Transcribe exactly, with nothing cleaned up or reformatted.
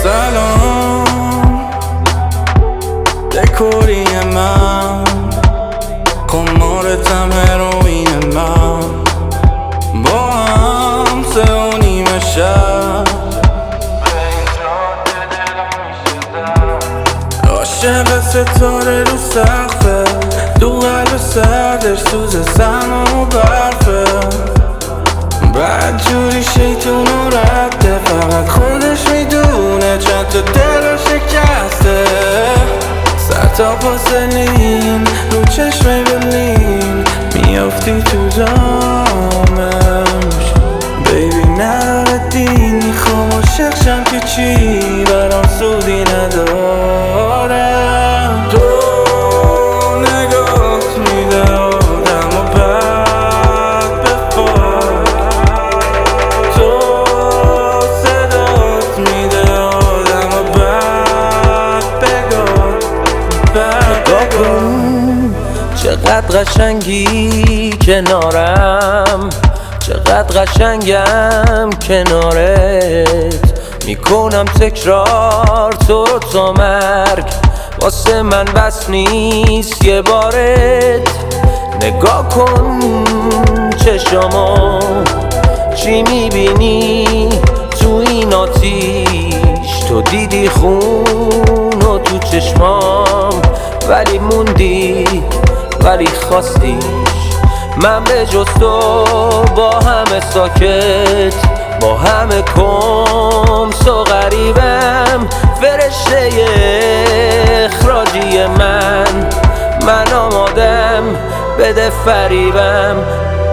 سلام دکوری من قمارتم هروین من با هم سه و نیمه شب عاشق ستاره رو سقفه دو قلب سردش سوز سرما و برفه بعد جوری شیطون و رده فقط خودش میدونه چند تا دل شکسته سر تا پاسلین رو چشم بلین میافتی تو جامش بیبی نداره دینی خوام عاشق شم که چی برام سودی نداره تو نگات میده آدم و بد به تو صدات میده آدم و بد بگاه بد بگاه چقدر قشنگی کنارم، چقدر قشنگم کنارت، میکنم تکرار تو رو تا مرگ، واسه من بس نیست یه بارت. نگاه کن چشامو چی میبینی تو این آتیش، تو دیدی خون و تو چشمام ولی موندی ولی خواستیش. من به جز تو با همه ساکت با همه کمس و غریبم، فرشته اخراجی من من آمادم بده فریبم.